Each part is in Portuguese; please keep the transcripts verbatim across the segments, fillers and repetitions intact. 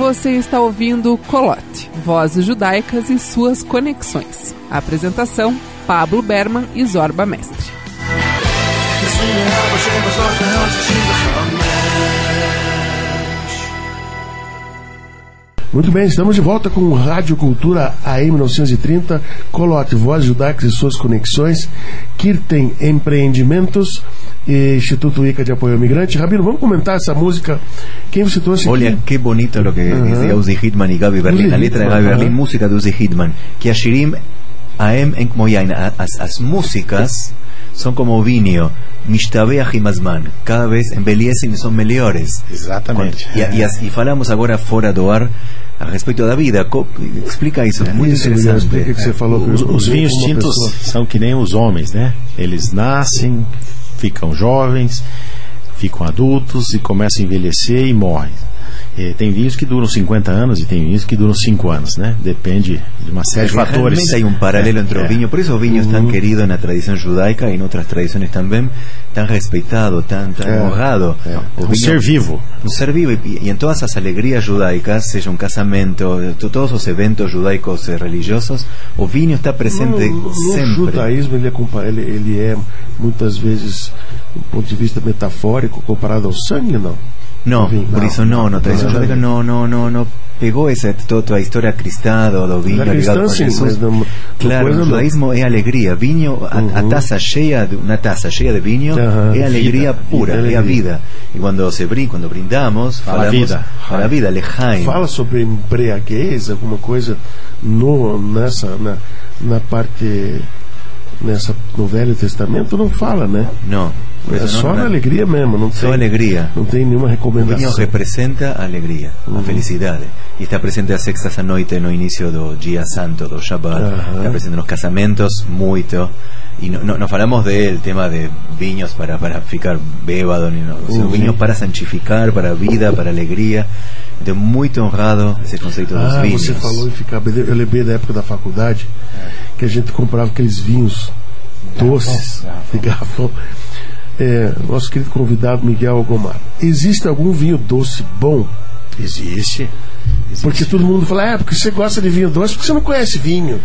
Você está ouvindo Colote, Vozes Judaicas e suas conexões. Apresentação, Pablo Berman e Zorba Mestre. Muito bem, estamos de volta com Rádio Cultura A M novecentos e trinta, Colote, Vozes Judaicas e suas conexões, Kirten Empreendimentos e Instituto Ica de Apoio ao Migrante. Rabino, vamos comentar essa música. Quem você trouxe aqui? Olha, que bonito lo que uh-huh. dice Uzi Hitman y Gaby Berlin. La letra de Gaby Berlin, uh-huh. música de Uzi Hitman. Que a Shirim Aem en como yain. As, as músicas son como vinho. Mishtabea Himazman. Cada vez embellecem e são melhores. Exatamente. E, e, e falamos agora fora do ar a respeito da vida. Co- explica isso, é muito isso, interessante. Explica que você falou que os, os vinhos tintos pessoa. São que nem os homens, né? Eles nascem, ficam jovens, ficam adultos e começam a envelhecer e morrem. E tem vinhos que duram cinquenta anos e tem vinhos que duram cinco anos, né? Depende de uma série de fatores. Realmente hay un paralelo é, entre é. o vinho. Por eso o vinho es tan querido en la tradición judaica y en otras tradiciones también, tan respetado, tan, tan é, honrado. É. O um vinho, ser vivo. Un ser vivo. Y, y en todas as alegrías judaicas, seja um casamento, to, todos os eventos judaicos e religiosos, o vinho está presente no, no sempre. No judaísmo ele é, ele, ele é muitas vezes, do ponto de vista metafórico, comparado ao sangue, não? No, Vinho, por não. eso no, no, tradición Não, judaica no, no, no, no pegou essa toda a história cristã do, do vinho ligado com sim, Jesus. não, Claro, o judaísmo é alegria. Vinho, a, uhum. a taça cheia, de, uma taça cheia de vinho uhum. é alegria vida. pura, é a vida. E quando se brinda, quando brindamos, fala falamos vida. Fala a vida, lechaim. Fala sobre embriaguez, alguma coisa no, nessa, na, na parte, nessa, no Velho Testamento não fala, né? Não. É não, só não, na alegria mesmo, não só tem, alegria. Não tem nenhuma O recomendação. vinho representa a alegria, uhum. a felicidade. E está presente às sextas à noite no início do dia santo, do Shabbat. Uhum. Está presente nos casamentos, muito. E não no, no falamos del tema de vinhos para, para ficar bêbado, no, uhum. vinhos para santificar, para a vida, para a alegria. Então, muito honrado esse conceito dos ah, vinhos. Você falou em ficar bêbado. Eu lembrei da época da faculdade, que a gente comprava aqueles vinhos doces de garrafão. É, nosso querido convidado Miguel Algomar. Existe algum vinho doce bom? Existe. Existe. Porque todo mundo fala, é, porque você gosta de vinho doce, porque você não conhece vinho.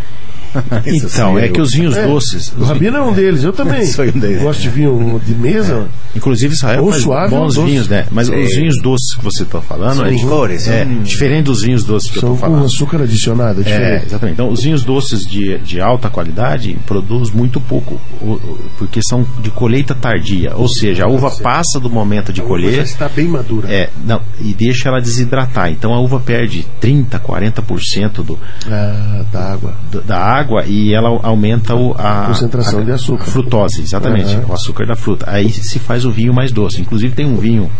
Então, é que os vinhos é, doces. O Rabino é um deles, eu também. Sou um deles. Gosto de vinho de mesa. É. Inclusive, Israel ou faz suave, bons ou vinhos, né? Mas Sim. os vinhos doces que você está falando São é, licores, é são... diferente dos vinhos doces que são eu estou falando. com açúcar adicionado, é diferente. É, exatamente. Então, os vinhos doces de, de alta qualidade produzem muito pouco, o, o, porque são de colheita tardia. Ou seja, a uva passa do momento de a colher. Uva já está bem madura. É, não, e deixa ela desidratar. Então a uva perde trinta, quarenta por cento do, ah, da água. do, da água e ela aumenta o, a concentração a, de açúcar. A frutose, exatamente, uhum. o açúcar da fruta. Aí se faz o vinho mais doce. Inclusive tem um vinho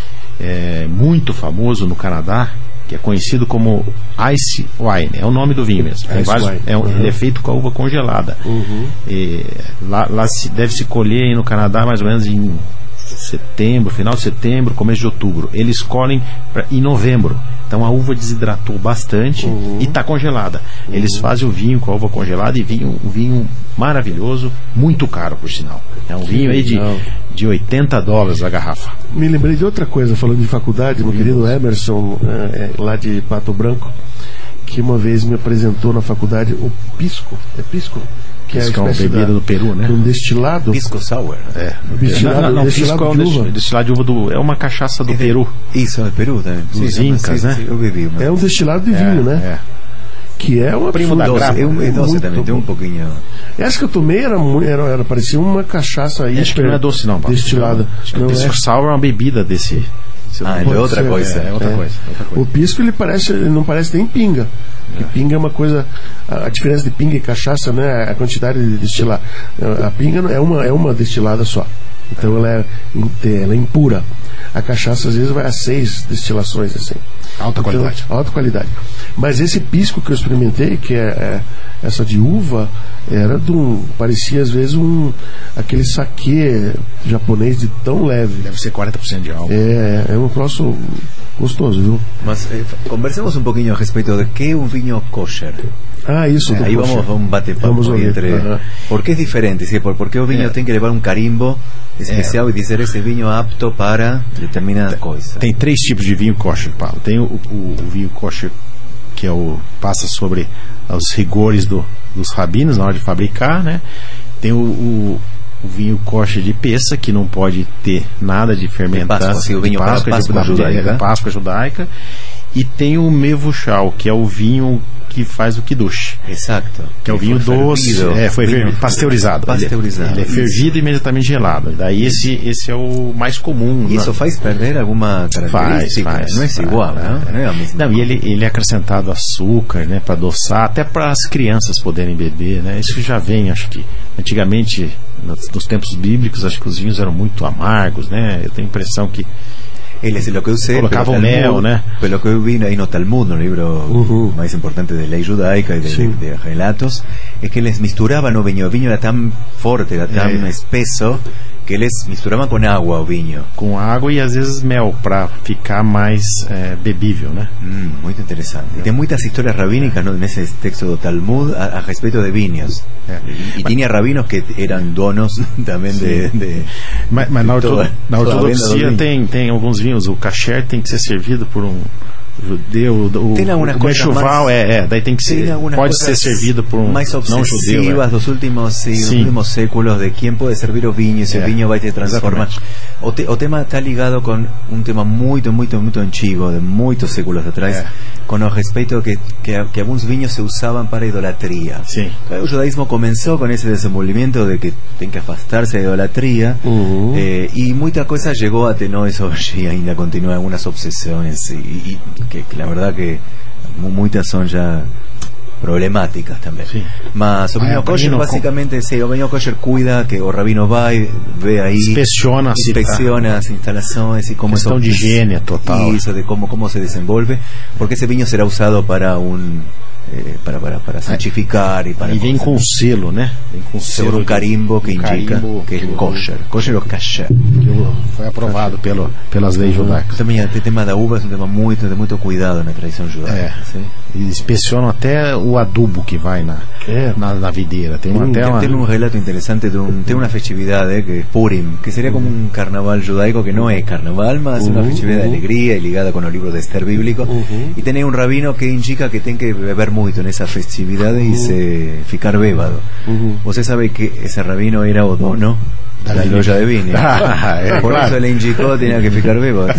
é, muito famoso no Canadá, que é conhecido como Ice Wine, é o nome do vinho mesmo. Tem vários, é um, uhum. Ele é feito com a uva congelada. Uhum. E, lá lá se, deve se colher aí no Canadá mais ou menos em setembro, final de setembro, começo de outubro. Eles colhem pra, em novembro. Então a uva desidratou bastante uhum. e está congelada. Uhum. Eles fazem o vinho com a uva congelada e vinho, um vinho maravilhoso, muito caro por sinal. É um vinho aí de, de oitenta dólares a garrafa. Me lembrei de outra coisa, falando de faculdade, meu querido Emerson, é, lá de Pato Branco, que uma vez me apresentou na faculdade o pisco. É pisco? Que pisco é uma bebida da, do Peru, né? Um destilado. Pisco sour. É. Destilado, não, não, destilado pisco de é um uva. destilado de uva do, é uma cachaça do é de, Peru. Isso, é Peru também. Dos sim, incas, sim, né? Sim, eu bebi. É um destilado de é, vinho, né? É. Que é uma primo da grapa. Eu é doce também, tem um pouquinho. Essa que eu tomei era, era, era parecia uma cachaça aí. Acho que não é doce não, Paulo. Destilada. Não, não pisco é. sour é uma bebida desse. Ah, é outra ser, coisa. É, é outra, é. coisa, outra coisa. O pisco ele parece, ele não parece nem pinga. É. Pinga é uma coisa, a, a diferença de pinga e cachaça, né, a quantidade de destilar. A pinga é uma é uma destilada só. Então ela é, ela é impura. A cachaça às vezes vai a seis destilações assim. Alta então, qualidade. Alta qualidade. Mas esse pisco que eu experimentei, que é, é essa de uva, era de um, parecia às vezes um aquele saquê japonês de tão leve. Deve ser quarenta por cento de álcool. É, é um troço gostoso, viu? Mas eh, conversemos um pouquinho a respeito de que é um vinho kosher. Ah, isso. Aí vamos a um bate-papo entre... uh-huh. Por que é diferente? ¿Sí? ¿Por, por que o vinho yeah. tem que levar um carimbo especial é. e dizer esse vinho apto para determinada tem, coisa. Tem três tipos de vinho kosher, Paulo. Tem o, o, o vinho kosher que é o, passa sobre os rigores do, dos rabinos na hora de fabricar, né? Tem o, o, o vinho kosher de Pessa, que não pode ter nada de fermentação. Páscoa, assim, o vinho Páscoa, Páscoa, de, judaica. De, Páscoa judaica. E tem o Mevushal, que é o vinho que faz o Kiddush. Exato. Que é o vinho doce, fervido, é, foi vinho pasteurizado. Pasteurizado. Ele, ele é fervido e imediatamente gelado. Daí esse, esse é o mais comum. E isso faz perder alguma característica? Faz, faz, não é faz, igual, faz, não? Não, é a mesma. Não, e ele, ele é acrescentado açúcar, né, para adoçar, até para as crianças poderem beber, né? Isso já vem, acho que antigamente, nos, nos tempos bíblicos, acho que os vinhos eram muito amargos, né? Eu tenho a impressão que Eles, lo que eu sei, colocava o mel, né? Pelo que eu vi aí no Talmud, no livro uh-huh. mais importante de lei judaica e de, de, de relatos, é que eles misturaban o vinho. O vinho era tão forte, era tão é. espesso, que eles misturavam com água o vinho. Com água e às vezes mel, para ficar mais é, bebível, né? Hum, muito interessante. É. Tem muitas histórias rabínicas, ¿no?, nesse texto do Talmud a, a respeito de vinhos. É. E, e tinha rabinos que eram donos também de, de... Mas, mas na, orto, na ortodoxia tem, tem alguns vinhos. O kasher tem que ser servido por um judeu, o, o mechuval é, é, daí tem que ser, pode ser servido por um mais não judeu. É. Dos últimos, sim, os últimos séculos de quem pode servir o vinho, esse é. vinho vai te transformar. O, te, o tema está ligado com um tema muito, muito, muito antigo, de muitos séculos atrás, é. com o respeito que, que, que alguns vinhos se usavam para idolatria. Sim. O judaísmo começou com esse desenvolvimento de que tem que afastar-se da idolatria, uh-huh. eh, e muita coisa chegou até nós hoje e ainda continua algumas obsessões e, e que, que la verdad que muitas são já problemáticas também. Sí. Mas o vinho kosher basicamente sí, o vinho kosher cuida que o rabino vai, vê aí, inspeciona, inspeciona tá. as instalações e como questão de higiene total, isso de como como se desenvolve, porque esse vinho será usado para um Eh, para, para, para santificar e para e vem com selo, né? Vem com selo, um carimbo que um indica carimbo, que é kosher, kosher ou kasher, foi aprovado pelo, pelas leis judaicas. Também o tema da uva é um tema muito de muito cuidado na tradição judaica. É. E inspecionam até o adubo que vai na é. na, na videira. Tem, uma, tem, até uma... tem um relato interessante de um, tem uma festividade que é Purim, que seria como um carnaval judaico que não é carnaval, mas uh-huh, uma festividade uh-huh. de alegria e ligada com o livro de Esther bíblico. Uh-huh. E tem um rabino que indica que tem que beber muito nessa festividade uh-huh. e se ficar bêbado. Uh-huh. Você sabe que esse rabino era o dono da, da loja de vinho. Ah, é, por claro. Isso ele indicou que tinha que ficar bêbado.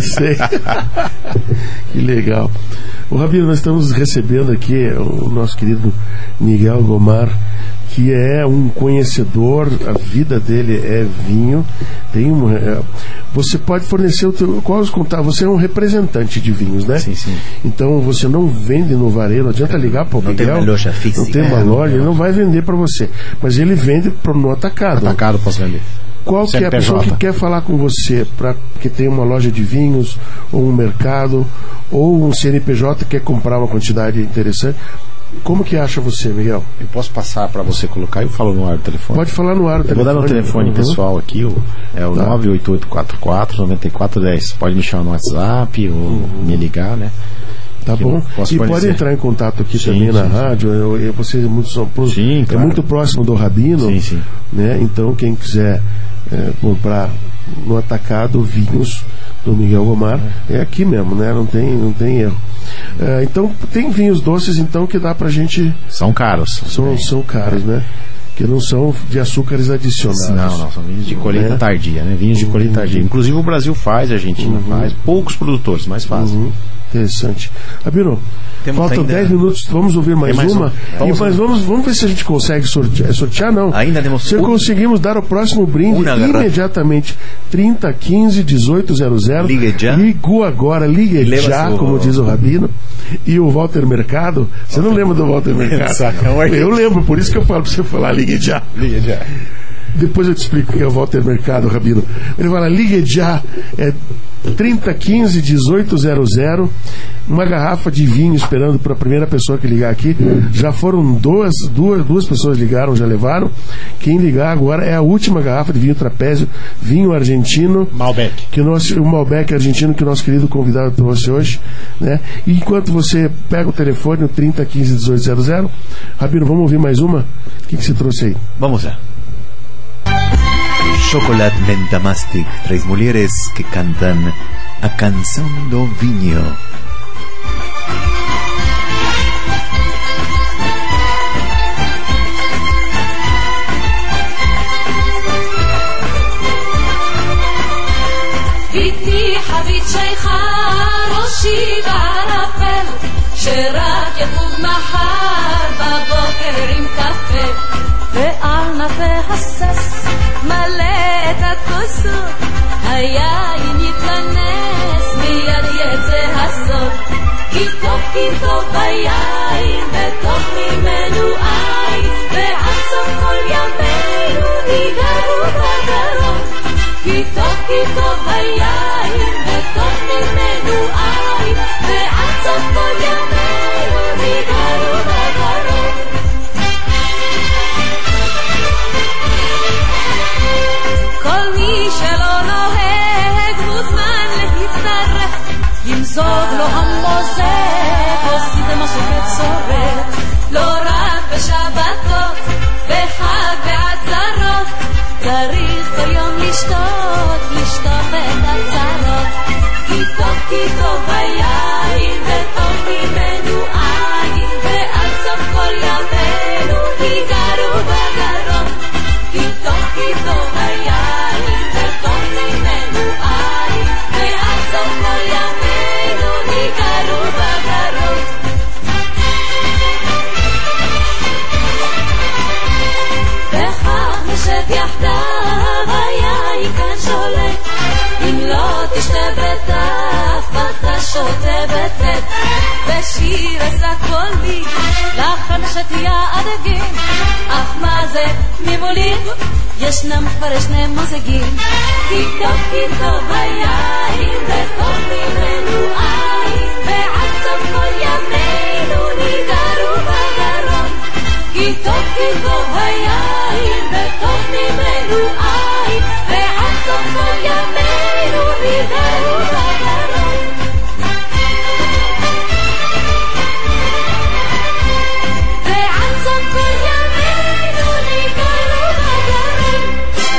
Que legal. O Rabino, nós estamos recebendo aqui o nosso querido Miguel Gomar, que é um conhecedor, a vida dele é vinho. Tem um, é, você pode fornecer o teu, qual os contatos? Você é um representante de vinhos, né? Sim, sim. Então você não vende no varejo, não adianta ligar para o Miguel. Não tem uma loja física. Não tem uma é, loja, ele não vai vender para você. Mas ele vende pro, no atacado. Atacado posso vender. Qual que é a pessoa que quer falar com você para que tem uma loja de vinhos ou um mercado ou um C N P J que quer comprar uma quantidade interessante? Como que acha você, Miguel? Eu posso passar para você colocar e eu falo no ar do telefone. Pode falar no ar do eu telefone. Eu vou dar no telefone uhum. pessoal aqui, o, é o tá. nove oito oito quatro quatro nove quatro um zero. Pode me chamar no WhatsApp ou uhum. me ligar, né? Tá que bom. E pode entrar em contato aqui sim, também sim, na sim. rádio. Eu, eu, vocês muito, são, sim, claro. É muito próximo do Rabino, sim, sim. né? Então quem quiser é, comprar no atacado vinhos do Miguel Gomar é aqui mesmo, né? Não tem, não tem erro. É, então tem vinhos doces então que dá pra gente. São caros. São, são caros, né? Que não são de açúcares adicionados. Não, não, são vinhos de colheita é. tardia, né? Vinhos de colheita uhum. tardia. Inclusive o Brasil faz, a Argentina uhum. faz, poucos produtores, mas fazem. Uhum. Interessante. Rabino, faltam dez minutos, vamos ouvir mais, mais uma. Um. Vamos, e, mas vamos, vamos ver se a gente consegue sortear. Sortear não. Ainda temos se um... conseguimos dar o próximo brinde imediatamente. trinta quinze dezoito zero zero. Ligue já. Ligo agora, ligue Leva já, seu... como diz o Rabino. E o Walter Mercado. Você não lembra do Walter Mercado? Eu lembro, por isso que eu falo para você falar, ligue já. Ligue já. Depois eu te explico o que é o Walter Mercado, Rabino. Ele fala, ligue já, é trinta quinze dezoito zero zero, uma garrafa de vinho esperando para a primeira pessoa que ligar aqui. Já foram duas, duas, duas pessoas ligaram, já levaram. Quem ligar agora é a última garrafa de vinho trapézio, vinho argentino Malbec, que o, nosso, o Malbec argentino que o nosso querido convidado trouxe hoje, né? E enquanto você pega o telefone, o trinta quinze dezoito zero zero, Rabino, vamos ouvir mais uma? O que, que você trouxe aí? Vamos lá. Chocolate Menta Mastic, tres mulheres que cantan a canção do vinho. ביתי חבית שייכה ראשי בערפל שרק יפוג מחר בבוקר עם קפה ועל נפה הסס מלא את הכוסות היין יתכנס מיד יצא הסוד כי טוב כי טוב ביין וטוב ממנו עין ועד סוף כל ימינו ניגרו בגרון כי טוב כי טוב היין וטוב ממנו עין ועד סוף כל ימינו ניגרו בגרון כל מי שלא נוהג מוזמן להצטרף ימזוג לו המוזג עושים מה שצורך לא רק בשבתות בחג ועצרות צריך כל יום לשתות, לשתות את הצרות כי טוב כי טוב היין וטוב ממנו עין ועד סוף כל ימינו ניגרו בגרון כי טוב כי טוב היין וטוב ממנו עין ועד סוף כל ימינו ניגרו בגרון וכך נשב יחדיו היין כאן שולט אם לא תשתה בטף ואתה שותה בטט בשיר עשה קולי לחן שתייה הדגים אך מה זה ממולי ישנם כבר שני מוזגים כי טוב כי טוב היין וטוב ממנו עין ועד סוף כל ימינו ניגרו בגרון כי טוב כי טוב היין וטוב ממנו עין ועד סוף כל ימינו ניגרו בגרון ועד סוף כל ימינו ניגרו בגרון.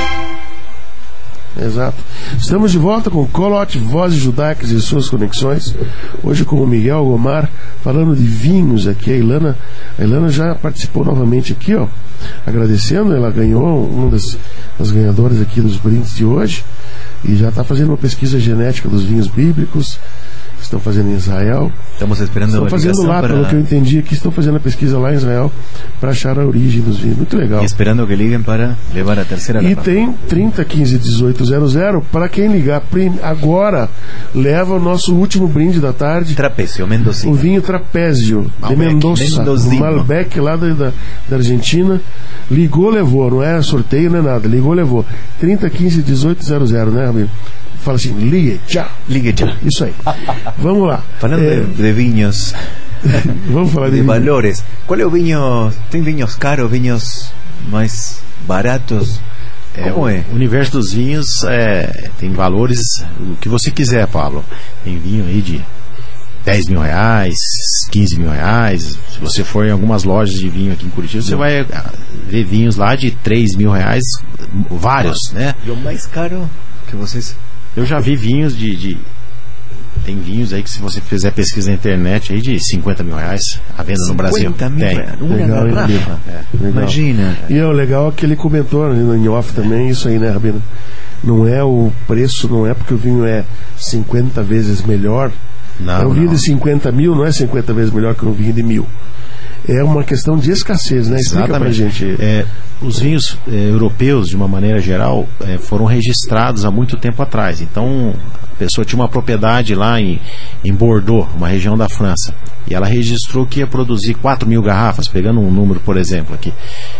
Exato. Estamos de volta com Colote, Vozes Judaicas e suas conexões. Hoje com o Miguel Gomar, falando de vinhos aqui. A Ilana, a Ilana já participou novamente aqui, ó. Agradecendo, ela ganhou uma das, das ganhadoras aqui dos brindes de hoje. E já está fazendo uma pesquisa genética dos vinhos bíblicos. Estão fazendo em Israel. Estamos esperando Estão fazendo lá, para... pelo que eu entendi aqui, estão fazendo a pesquisa lá em Israel para achar a origem dos vinhos. Muito legal. E esperando que liguem para levar a terceira. E tem trinta, quinze, dezoito, zero zero para quem ligar agora, leva o nosso último brinde da tarde. Trapézio, Mendocino. O vinho Trapézio de Mendoza, o Malbec lá da, da, da Argentina. Ligou, levou, não é sorteio, não é nada. Ligou, levou. trinta, quinze, dezoito, zero zero, né, Rabino? Fala assim, ligue já. Ligue já. Isso aí. Vamos lá. Falando é... de, de vinhos. Vamos falar de, de valores. Qual é o vinho? Tem vinhos caros, vinhos mais baratos? É, Como é? O universo dos vinhos é, tem valores, o que você quiser, Pablo. Tem vinho aí de dez mil reais, quinze mil reais. Se você for em algumas lojas de vinho aqui em Curitiba, você vai ver vinhos lá de três mil reais, vários, né? E o mais caro que vocês... Eu já vi vinhos de, de... Tem vinhos aí que, se você fizer pesquisa na internet, aí de cinquenta mil reais à venda no Brasil. cinquenta mil reais? Uma legal, garrafa. É. Imagina. E é o legal é que ele comentou no em off também, isso aí, né, Rabino? Não é o preço, não é porque o vinho é cinquenta vezes melhor. Não, é um vinho não. de cinquenta mil, não é cinquenta vezes melhor que um vinho de mil. É uma questão de escassez, né? Explica pra gente. É, os vinhos é, europeus, de uma maneira geral, é, foram registrados há muito tempo atrás. Então, a pessoa tinha uma propriedade lá em, em Bordeaux, uma região da França, e ela registrou que ia produzir quatro mil garrafas, pegando um número, por exemplo, aqui.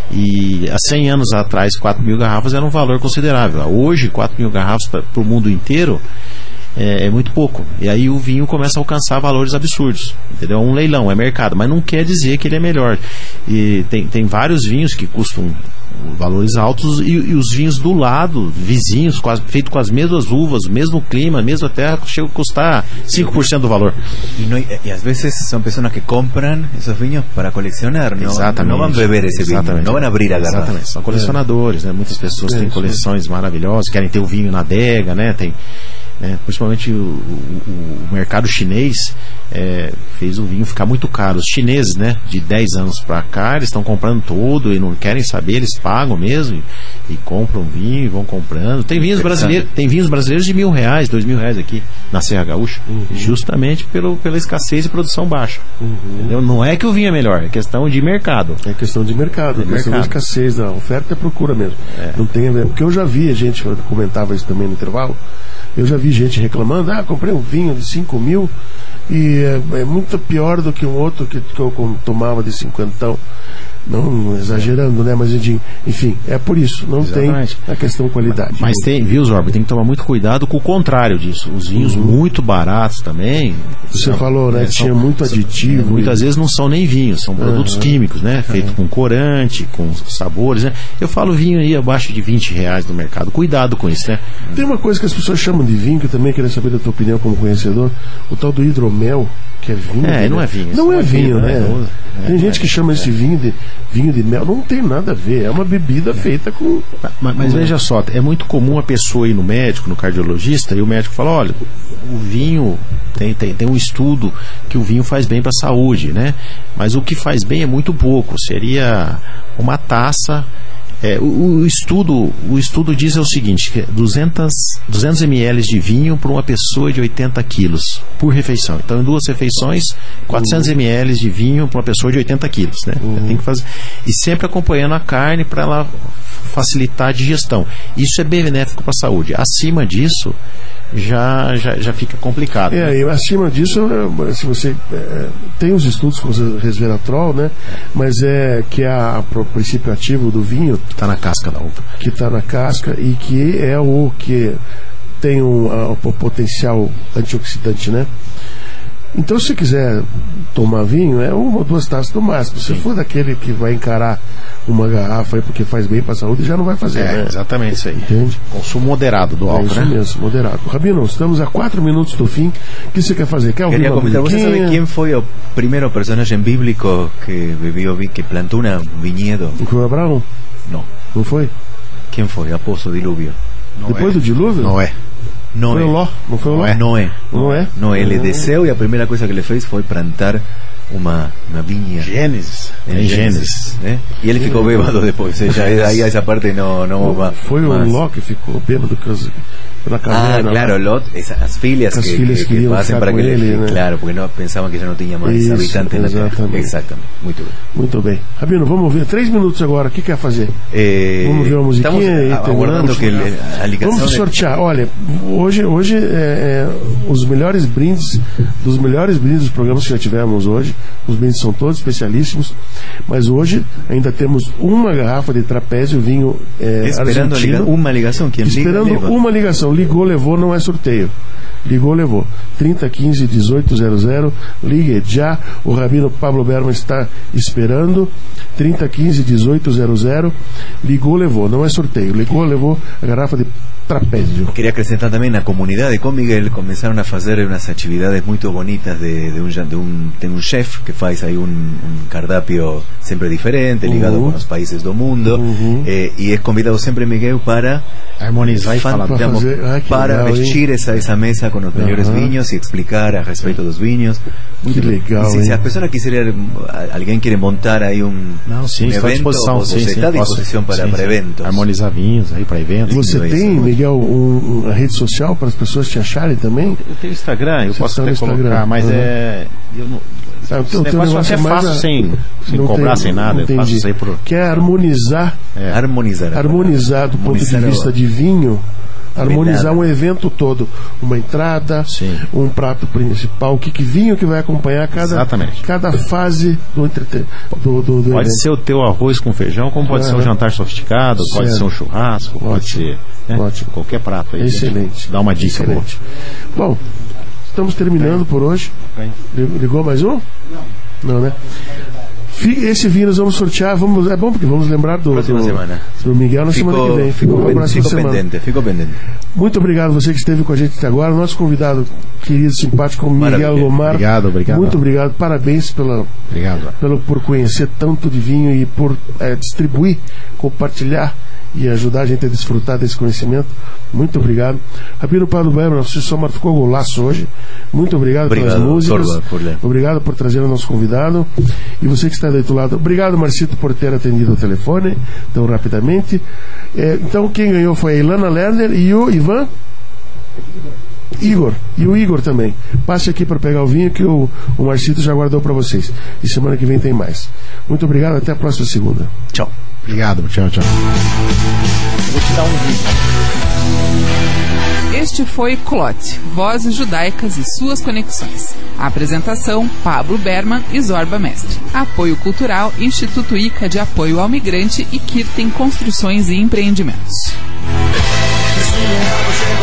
E há cem anos atrás, quatro mil garrafas era um valor considerável. Hoje, quatro mil garrafas para o mundo inteiro é, é muito pouco. E aí o vinho começa a alcançar valores absurdos, entendeu? É um leilão, é mercado, mas não quer dizer que ele é melhor. E tem, tem vários vinhos que custam valores altos e, e os vinhos do lado, vizinhos, quase, feito com as mesmas uvas, o mesmo clima, a mesma terra, chega a custar cinco por cento do valor. Y, no, y a veces son personas que compran esos vinos para coleccionar, ¿no? Exatamente. No van a beber ese vino, Exatamente. no van a abrir a garrafa. Exatamente, são colecionadores, né? Muitas pessoas É, têm sim. coleções maravilhosas, querem ter o vinho na adega, né? Tem, né? Principalmente o, o, o mercado chinês é, fez o vinho ficar muito caro. Os chineses, né? De dez anos pra cá, eles estão comprando tudo e não querem saber, eles pagam mesmo e, e compram vinho e vão comprando. Tem vinhos brasileiros, tem vinhos brasileiros de mil reais, dois mil reais aqui na Serra Gaúcha, uhum. justamente pelo, pela escassez e produção baixa. Uhum. Entendeu? Não é que o vinho é melhor, é questão de mercado. É questão de mercado, é questão mercado. da escassez, da oferta e procura mesmo. É. Não tem a ver. Porque eu já vi, a gente comentava isso também no intervalo, eu já vi gente reclamando, ah, comprei um vinho de cinco mil e é, é muito pior do que um outro que, que eu tomava de cinquentão. Não exagerando, né? Mas enfim, é por isso, não Exatamente. Tem a questão qualidade. Mas tem, viu, Zorba, tem que tomar muito cuidado com o contrário disso. Os vinhos uhum. muito baratos também. Você são, falou, né? É, tinha são, muito aditivo. É, muitas e... vezes não são nem vinhos, são produtos uhum. químicos, né? Feito uhum. com corante, com sabores, né? Eu falo vinho aí abaixo de vinte reais no mercado. Cuidado com isso, né? Tem uma coisa que as pessoas chamam de vinho, que eu também queria saber da tua opinião como conhecedor, o tal do hidromel, que é vinho. É, né? não é vinho. Não, não é vinho, né? né? É, tem gente é, que chama é. esse vinho de vinho de mel. Não tem nada a ver. É uma bebida feita com... Mas, mas veja só, é muito comum a pessoa ir no médico, no cardiologista, e o médico fala, olha, o vinho, tem, tem, tem um estudo que o vinho faz bem para a saúde, né? Mas o que faz bem é muito pouco. Seria uma taça... É, o, o, estudo, o estudo diz é o seguinte, que duzentos mililitros de vinho para uma pessoa de oitenta quilos por refeição. Então, em duas refeições, quatrocentos mililitros de vinho para uma pessoa de oitenta quilos, né? Uhum. Tem que fazer. E sempre acompanhando a carne para ela facilitar a digestão. Isso é benéfico para a saúde. Acima disso, já, já, já fica complicado. É, né? e acima disso, se você é, tem os estudos com resveratrol, né? Mas é que é a, o princípio ativo do vinho está na casca da uva, que está na casca e que é o que tem um, a, o potencial antioxidante, né? Então, se você quiser tomar vinho, é uma ou duas taças no máximo. Se for daquele que vai encarar uma garrafa aí porque faz bem para a saúde, já não vai fazer, é, né? Exatamente isso aí. Entende? Consumo moderado do É álcool, isso né? mesmo, moderado. Rabino, estamos a quatro minutos do fim. O que você quer fazer? Quer ouvir Quería uma comentar, ¿vos musiquinha? sabés quién fue el primer personaje bíblico que bebió, vi- que plantó un viñedo? Foi Abraão? No. Não foi? ¿Quién fue? Aposo diluvio. Depois do dilúvio? Não é. Noé. Foi o Ló? Não foi o Ló? Noé. Noé. Noé le deseó y la primera cosa que le fez fue plantar uma, uma viña. Gênesis. É em Gênesis. ¿eh? Y él ficou bêbado depois. Ya ahí a esa parte no, no va. Foi o más. Ló que ficou bêbado pela Ah, caverna. claro, lá. Lot, esa- as filhas As que, filhas que, que queriam hacen ficar para com que ele, ele, né? claro, porque no, pensaban que já não tinha mais Isso, habitantes na Terra. exatamente. Exatamente, muito bem. Muito bem. Rabino, vamos ver. Três minutos agora. O que quer fazer? Eh, Vamos ver uma musiquinha estamos e aguardando terminamos. que ele- a ligação Vamos de- sortear. Olha, hoje, hoje é, é, os melhores brindes, dos melhores brindes dos programas que já tivemos hoje. Os brindes são todos especialíssimos. Mas hoje ainda temos uma garrafa de trapézio, vinho é, esperando a liga- argentino. uma ligação. Quem liga, Esperando leva. uma ligação. Ligou, levou, não é sorteio. Ligou, levou. trinta, quinze, dezoito zero zero. Ligue já. O Rabino Pablo Berman está esperando. trinta, quinze, dezoito zero zero. Ligou, levou. Não é sorteio. Ligou, levou a garrafa de trapézio. Quería acrescentar también la comunidad con Miguel comenzaron a hacer unas actividades muy bonitas de, de, un, de, un, de un chef que faz ahí un, un cardápio siempre diferente, ligado Uhum. con los países del mundo, Uhum. eh, y es convidado siempre Miguel para Harmonizar e fan- falar. Para digamos, fazer- ah, que para legal, vestir esa, esa mesa con los mejores Ajá. vinos y explicar a respecto de los vinos. Muy Que bien. legal, Y si, si hein? las personas quisieran, a- alguien quiere montar ahí un, Não, sim, un está à evento, disposição. vos- Sim, vos sim, está a posso- disposición para, sim, para sim. eventos. Harmonizar vinhos aí para eventos. Você Isso, tem, isso. Miguel, um, uma rede social para as pessoas te acharem também? Eu tenho Instagram, eu Você posso está no até Instagram. colocar, mas Uhum. é. Eu não, Ah, o esse teu- teu negócio eu negócio até é mais faço a- sem, sem Não cobrar, tem- sem nada. Eu entendi. faço isso aí por. Quer harmonizar, É. Harmonizar. harmonizar do ponto de Harmonizar vista o- de vinho harmonizar um evento todo, uma entrada, Sim. um prato principal, o que, que vinho que vai acompanhar cada, Exatamente. cada fase do entretenimento. Do, do, do Pode evento. ser o teu arroz com feijão, como pode Uhum. ser um jantar sofisticado, pode Certo. ser um churrasco, pode Ótimo. ser né, Ótimo. qualquer prato aí. Excelente. Dá uma dica. Excelente. Bom, estamos terminando por hoje. Ligou mais um? Não, né? Fi- Esse vinho nós vamos sortear. Vamos, é bom porque vamos lembrar do, Próxima do, semana. do Miguel na semana que Fico, vem. fico, Na pen- próxima fico semana. pendente, fico pendente. Muito obrigado você que esteve com a gente até agora. Nosso convidado querido, simpático, Miguel Maravilha. Lomar. Obrigado, obrigado. Muito obrigado. Parabéns pela, Obrigado. pelo, por conhecer tanto de vinho e por eh, distribuir, compartilhar e ajudar a gente a desfrutar desse conhecimento. Muito obrigado. Rabino Pablo Berman, você só marcou golaço hoje. Muito obrigado, Obrigado, pelas músicas. Sorba, por ler. Obrigado por trazer o nosso convidado. E você que está do outro lado, obrigado, Marcito, por ter atendido o telefone tão rapidamente. Eh, então, quem ganhou foi a Ilana Lerner e o Ivan Igor. E o Igor também. Passe aqui para pegar o vinho que o, o Marcito já guardou para vocês. E semana que vem tem mais. Muito obrigado. Até a próxima segunda. Tchau. Obrigado. Tchau, tchau. Vou te dar um vídeo. Este foi Clote, Vozes Judaicas e Suas Conexões. A apresentação, Pablo Berman e Zorba Mestre. Apoio Cultural, Instituto Ica de Apoio ao Migrante e Kirten Construções e Empreendimentos. Sim,